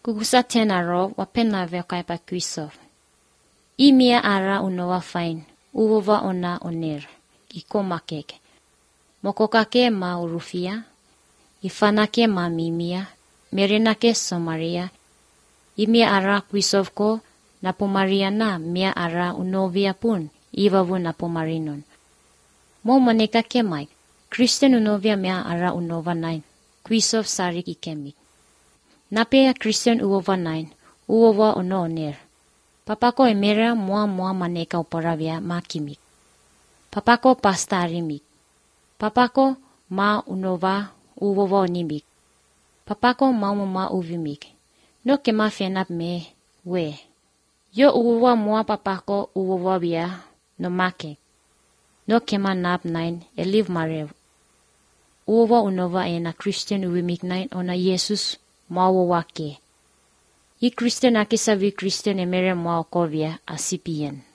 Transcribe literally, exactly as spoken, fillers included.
Kukusa tena ro wapena vya kaipa kuisov. Imia ara unowa fain, uwova ona oner, ikomakeke. Mokokake ma urufia, ifanake ma mimia, merenake somaria, imia ara kuisovko, napomaria na mia ara unovia pun, ivavu napomarinon. Mo maneka kemai, Christian unovia mia ara unova nain, kuisov sarik ikemik. Napea Christian uova nain, uova ono oner. Papako emera mua mua maneka uparavia makimik. Papako pasta arimik. Papako ma unova uova onimik. Papako maumuma uvimik. No kema fenap me, we. Yo uova mua papako uova via, no make. No kema nap nain, eliv marev. Uova unova ena Christian uvimik nain ona Jesus mawawake. I Christian akisavi Christian emere mwaokovia asipien.